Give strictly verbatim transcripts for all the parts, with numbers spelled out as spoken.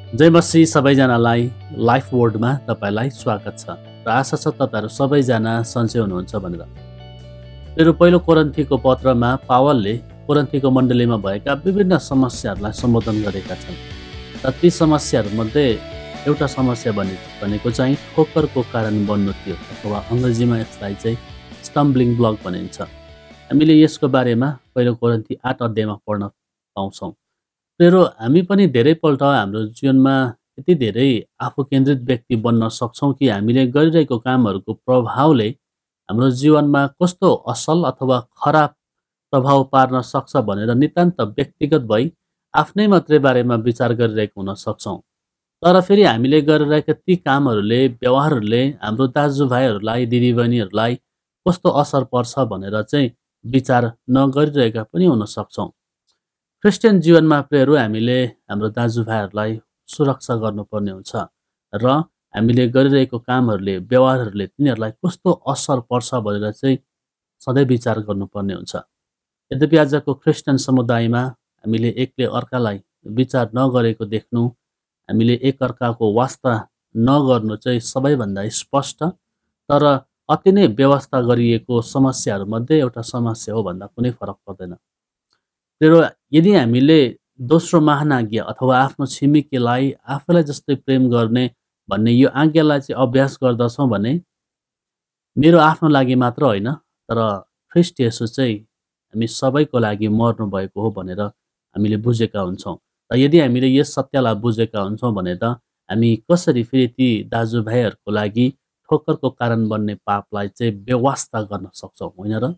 जय मसी सबैजनालाई लाइफ वर्डमा तपाईँलाई स्वागत छ र आशा छ तपाईँहरू सबैजना सन्चै हुनुहुन्छ भनेर। मेरो पहिलो कोरिन्थीको पत्रमा पावलले कोरिन्थीको मण्डलीमा भएका विभिन्न समस्याहरूलाई सम्बोधन गरेका छन् र ती समस्याहरूमध्ये एउटा समस्या भने भनेको चाहिँ ठोक्करको कारण बन्नु थियो, अथवा अङ्ग्रेजीमा यसलाई चाहिँ स्टम्बलिङ ब्लक भनिन्छ। हामीले यसको बारेमा पहिलो कोरिन्थी आठ अध्यायमा पढ्न पाउँछौँ। तेरो हामी पनि धेरैपल्ट हाम्रो जीवनमा यति धेरै आफू केन्द्रित व्यक्ति बन्न सक्छौँ कि हामीले गरिरहेको कामहरूको प्रभावले हाम्रो जीवनमा कस्तो असल अथवा खराब प्रभाव पार्न सक्छ भनेर नितान्त व्यक्तिगत भई आफ्नै मात्रै बारेमा विचार गरिरहेको हुन सक्छौँ। तर फेरि हामीले गरिरहेका ती कामहरूले, व्यवहारहरूले हाम्रो दाजुभाइहरूलाई, दिदीबहिनीहरूलाई कस्तो असर पर्छ भनेर चाहिँ विचार नगरिरहेका पनि हुन सक्छौँ। क्रिस्चियन जीवनमा प्रियहरू, हामीले हाम्रो दाजुभाइहरूलाई सुरक्षा गर्नुपर्ने हुन्छ र हामीले गरिरहेको कामहरूले, व्यवहारहरूले तिनीहरूलाई कस्तो असर पर्छ भनेर चाहिँ सधैँ विचार गर्नुपर्ने हुन्छ। यद्यपि आजको क्रिस्चियन समुदायमा हामीले एकले अर्कालाई विचार नगरेको देख्नु, हामीले एकअर्काको वास्ता नगर्नु चाहिँ सबैभन्दा स्पष्ट, तर अति नै व्यवस्था गरिएको समस्याहरूमध्ये एउटा समस्या हो भन्दा कुनै फरक पर्दैन। र यदि हामीले दोस्रो महानाज्ञा अथवा आफ्नो छिमेकीलाई आफूलाई जस्तै प्रेम गर्ने भन्ने यो आज्ञालाई चाहिँ अभ्यास गर्दछौँ भने मेरो आफ्नो लागि मात्र होइन, तर ख्रीष्ट येशू चाहिँ हामी सबैको लागि मर्नु भएको हो भनेर हामीले बुझेका हुन्छौँ। र यदि हामीले यस सत्यलाई बुझेका हुन्छौँ भने त हामी कसरी फेरि ती दाजुभाइहरूको लागि ठोक्करको कारण बन्ने पापलाई चाहिँ व्यवस्था गर्न सक्छौँ, होइन र?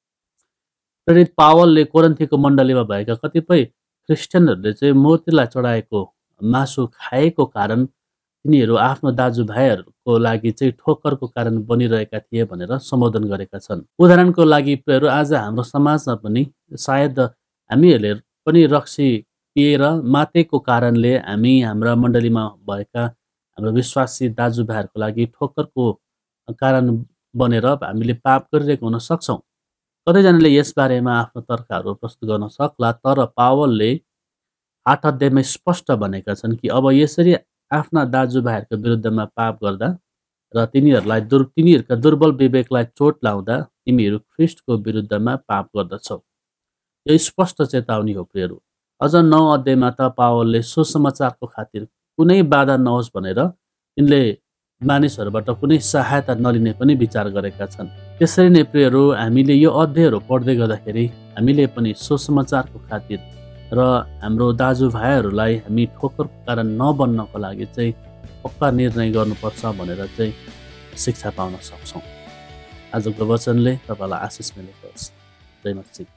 प्रेरित पावलले कोरिन्थीको मण्डलीमा भएका कतिपय क्रिस्चियनहरूले चाहिँ मूर्तिलाई चढाएको मासु खाएको कारण तिनीहरू आफ्नो दाजुभाइहरूको लागि चाहिँ ठोक्करको कारण बनिरहेका थिए भनेर सम्बोधन गरेका छन्। उदाहरणको लागि प्रियहरू, आज हाम्रो समाजमा पनि सायद हामीहरूले पनि रक्सी पिएर मातेको कारणले हामी हाम्रा मण्डलीमा भएका हाम्रो विश्वासी दाजुभाइहरूको लागि ठोक्करको कारण बनेर हामीले पाप गरिरहेको हुन सक्छौँ। कतिजनाले यसबारेमा आफ्नो तर्कहरू प्रस्तुत गर्न सक्ला, तर पावलले आठ अध्यायमा स्पष्ट भनेका छन् कि अब यसरी आफ्ना दाजुभाइहरूको विरुद्धमा पाप गर्दा र तिनीहरूलाई दुर् तिनीहरूका दुर्बल विवेकलाई चोट लाउँदा तिमीहरू ख्रीष्टको विरुद्धमा पाप गर्दछौ। यो स्पष्ट चेतावनी हो प्रियहरू। अझ नौ अध्यायमा त पावलले सुसमाचारको खातिर कुनै बाधा नहोस् भनेर तिनले मानिसहरूबाट कुनै सहायता नलिने पनि विचार गरेका छन्। त्यसरी नै प्रियहरू, हामीले यो अध्यायहरू पढ्दै गर्दाखेरि हामीले पनि सुसमाचारको खातिर र हाम्रो दाजुभाइहरूलाई हामी ठोक्करको कारण नबन्नको लागि चाहिँ पक्का निर्णय गर्नुपर्छ भनेर चाहिँ शिक्षा पाउन सक्छौँ। आजको वचनले तपाईँलाई आशिष मिलेको होस्। जय मसीह।